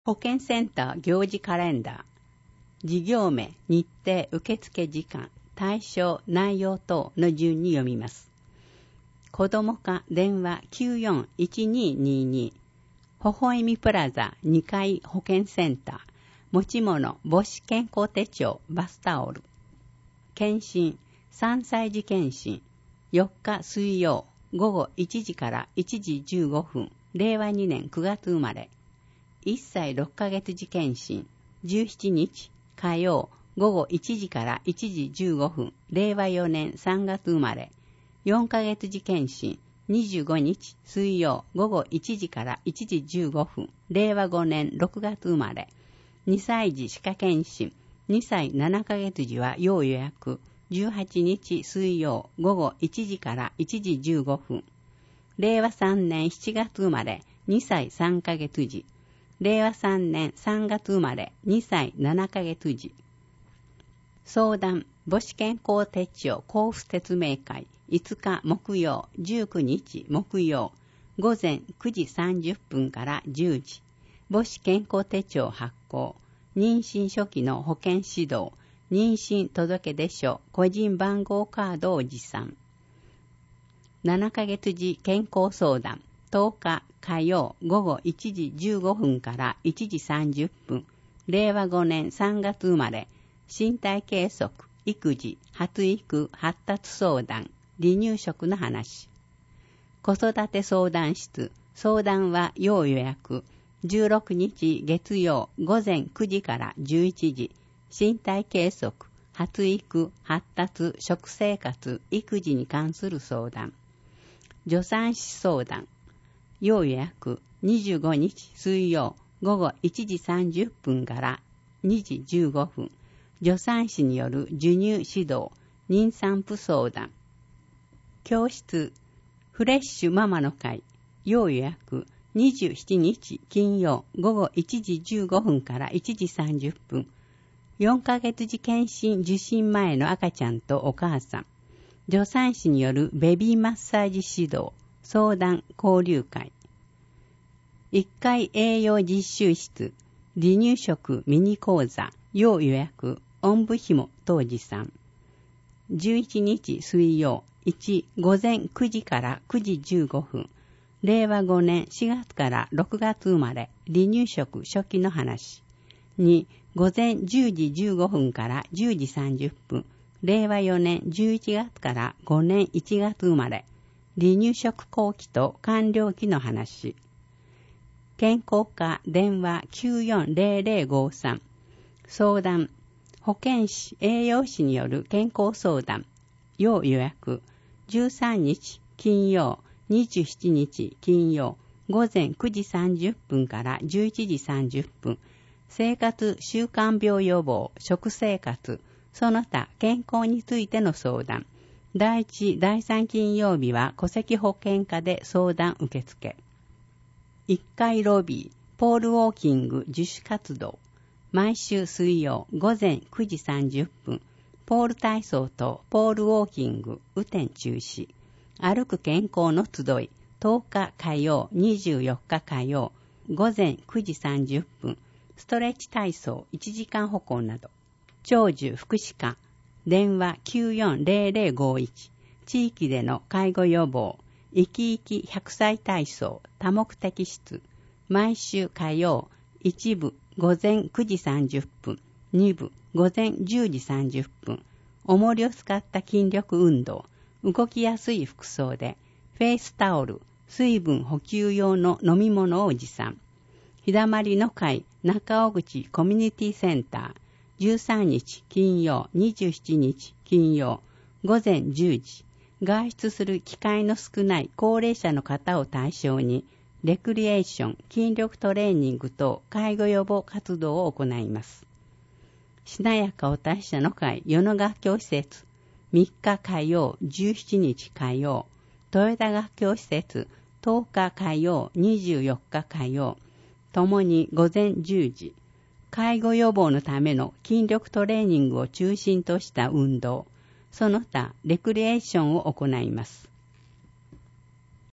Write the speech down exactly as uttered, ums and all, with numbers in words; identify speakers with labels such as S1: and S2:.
S1: 保健センター行事カレンダー、事業名、日程、受付時間、対象、内容等の順に読みます。子ども課電話 きゅうよんいちにーにーにー、ほほえみプラザにかい保健センター、持ち物、母子健康手帳、バスタオル。検診、さんさい児検診、よっか水曜、午後いちじからいちじじゅうごふん、れいわにねんくがつ生まれ。いっさいろっかげつ児検診、じゅうしちにち火曜午後いちじからいちじじゅうごふん、れいわよねんさんがつ生まれ。よんかげつ児検診、にじゅうごにち水曜午後いちじからいちじじゅうごふん、れいわごねんろくがつ生まれ。にさい児歯科検診、にさいななかげつ児は要予約、じゅうはちにち水曜午後いちじからいちじじゅうごふん。れいわさんねんしちがつ生まれ、にさいさんかげつ児。れいわさんねんさんがつ生まれ、にさいななかげつ児。相談、母子健康手帳交付説明会、いつか木曜、じゅうくにち木曜、午前くじさんじゅっぷんからじゅうじ。母子健康手帳発行、妊娠初期の保健指導、妊娠届出書、個人番号カードを持参。ななかげつ児健康相談、とおか火曜午後いちじじゅうごふんからいちじさんじゅっぷん、れいわごねんさんがつ生まれ、身体計測、育児、発育、発達相談、離乳食の話。子育て相談室、相談は要予約、じゅうろくにち月曜午前くじからじゅういちじ、身体計測、発育、発達、食生活、育児に関する相談。助産師相談、要予約、にじゅうごにち水曜午後いちじさんじゅっぷんからにじじゅうごふん、助産師による授乳指導、妊産婦相談。教室、フレッシュママの会、要予約、にじゅうしちにち金曜午後いちじじゅうごふんからいちじさんじゅっぷん、よんかげつ児検診受診前の赤ちゃんとお母さん、助産師によるベビーマッサージ指導、相談交流会。いっかい栄養実習室、離乳食ミニ講座、要予約、おんぶひも当時さん。じゅういちにち水曜、いち午前くじからくじじゅうごふん、れいわごねんしがつからろくがつ生まれ、離乳食初期の話。に午前じゅうじじゅうごふんからじゅうじさんじゅっぷん、れいわよねんじゅういちがつからごねんいちがつ生まれ、離乳食後期と完了期の話。健康課電話 きゅうよんぜろぜろごさん、相談、保健師、栄養士による健康相談、要予約、じゅうさんにち金曜、にじゅうしちにち金曜、午前くじさんじゅっぷんからじゅういちじさんじゅっぷん、生活習慣病予防、食生活、その他健康についての相談。だいいち、だいさん金曜日は戸籍保険課で相談受付。いっかいロビー、ポールウォーキング自主活動。毎週水曜午前くじさんじゅっぷん、ポール体操とポールウォーキング雨天中止。歩く健康の集い、とおか火曜、にじゅうよっか火曜、午前くじさんじゅっぷん、ストレッチ体操いちじかん歩行など。長寿福祉課、電話 きゅうよんぜろぜろごいち、地域での介護予防、生き生きひゃくさい体操多目的室。毎週火曜、いち部午前くじさんじゅっぷん、に部午前じゅうじさんじゅっぷん、重りを使った筋力運動、動きやすい服装で、フェイスタオル、水分補給用の飲み物を持参。日だまりの会中尾口コミュニティセンター、じゅうさんにち金曜、にじゅうしちにち金曜、午前じゅうじ、外出する機会の少ない高齢者の方を対象に、レクリエーション、筋力トレーニング等介護予防活動を行います。しなやかお達者の会与野学教施設、みっか火曜、じゅうしちにち火曜、豊田学教施設、とおか火曜、にじゅうよっか火曜、ともに午前じゅうじ、介護予防のための筋力トレーニングを中心とした運動、その他レクリエーションを行います。